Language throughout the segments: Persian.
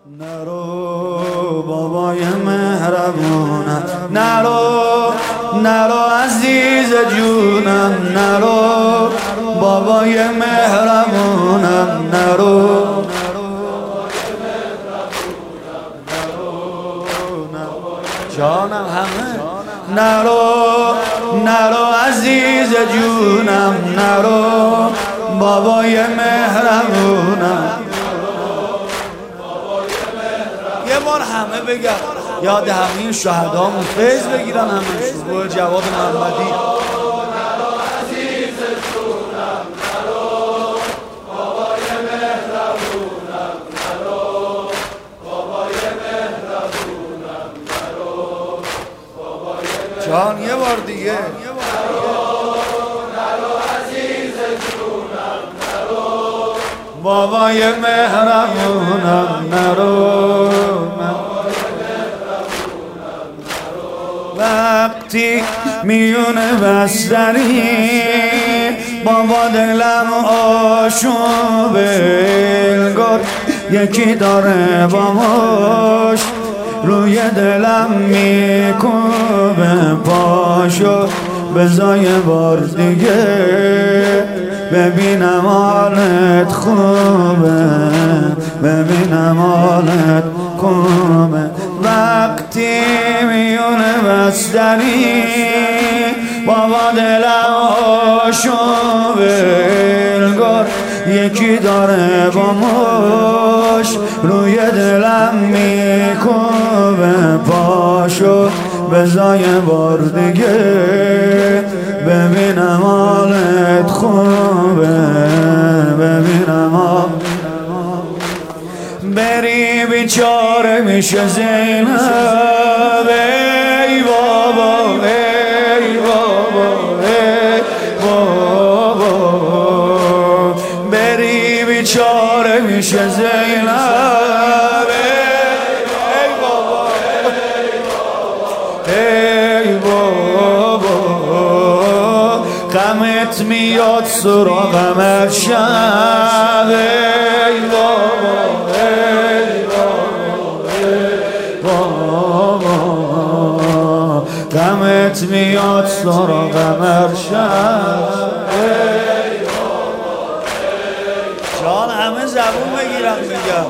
نرو بابای مهربونم، نرو عزیز جونم، نرو بابای مهربونم، نرو جانم همه، نرو عزیز جونم، نرو بابای مهربونم. یه بار همه بگم یاد همه شهدامون فیض بگیرن همه شروع جواد محمدی. جان یه بار دیگه بابای مهربونم، نرو وقتی میونه بستری بابا دلم آشوب انگار یکی داره باباش روی دلم میکوبه پاشو بزای بار دیگه ببینم حالت خوبه، ببینم حالت خوبه. وقتی میونه بستری بابا دلم آشوبه انگار یکی داره با مش روی دلم میکوبه پاشو بزای بار دیگه ببینم حالت خوبه، ببینم بری بیچاره میشه زینب ای بابا ای بابا ای بابا بری بیچاره میشه زینب ای بابا ای بابا غمت میاد سراغم هر شب ای بابا غمت میاد سراغم هر شب. جان همه زبون بگیرم میگم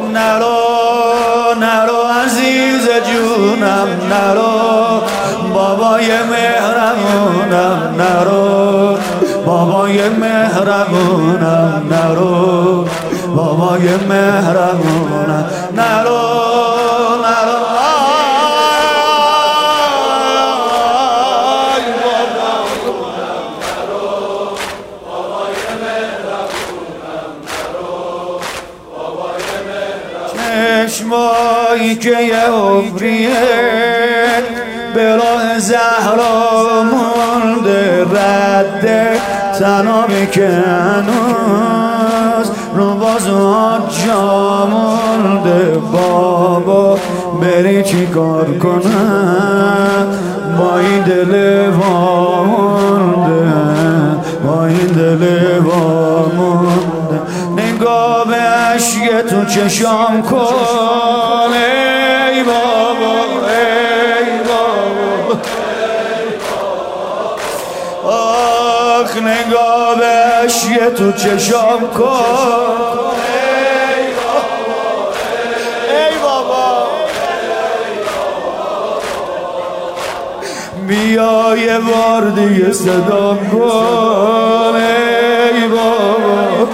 نرو عزیز جونم، نرو بابای مهربونم، نرو بابای مهربونم، نرو بابای مهربونم، نرو چشمایی که یه عمریه به راه زهرا مونده رده تنامی که هنوز رو بازوها جا مونده بابا بری چی کار کنم با این دل وامونده، با این دل وامونده. نگاه به عشق تو چشام کن ای بابا ای بابا آخ نگاه به عشق تو چشام کن ای بابا بیا یه بار دیگه صدام کن ای بابا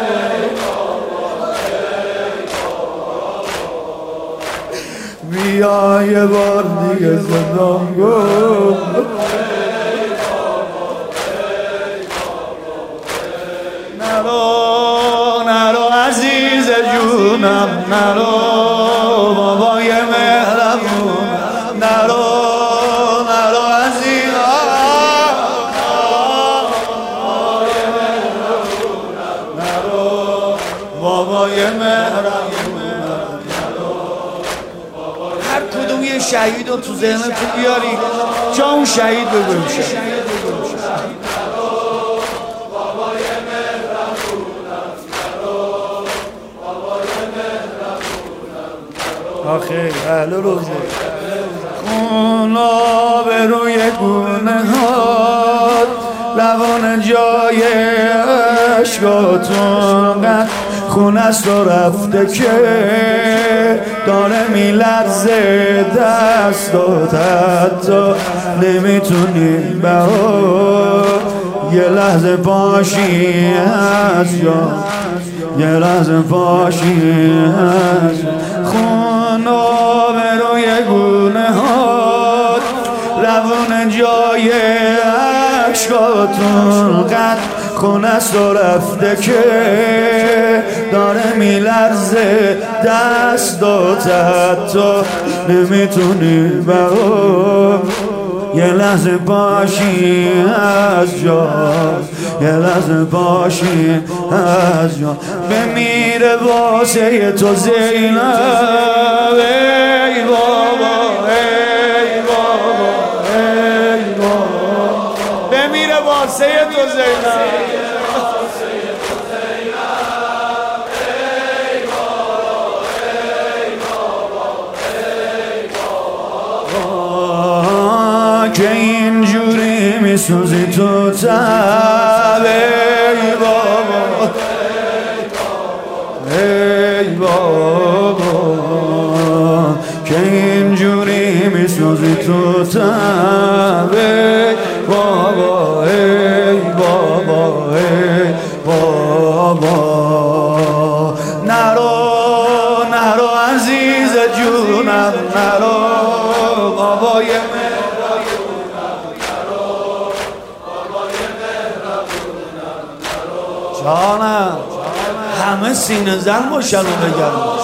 بیا یه بار دیگه صدام کن نرو عزیز جونم، نرو بابای مهربونم، نرو عزیز نرو بابای مهربونم. هر کدوم یه شهید رو تو ذهنتون بیاری جا اون شهید بگویم آخه اهل روزه خون آبروی گونه هات لبان جای عشقاتون قد خون است و رفته که داره میلرزه دستات حتی نمیتونی بهار یه لحظه باشی از جا یه لحظه باشی از خون آبروی گونه هات لبون جای عشقاتون قد خون است و رفته که داره میلرزه دستات حتی نمیتونی بهار یه لحظه باشی از جا یه لحظه باشی از جا بمیره واسه تو زینب ای بابا ای بابا ای بابا بمیره واسه تو زینب که اینجوری میسوزی تو تب ای بابا ای بابا که اینجوری میسوزی تو تب ای بابا ای بابا ای بابا نرو نرو عزیز جونم نرو بابای جانم همه سینه زن باشن و بگرم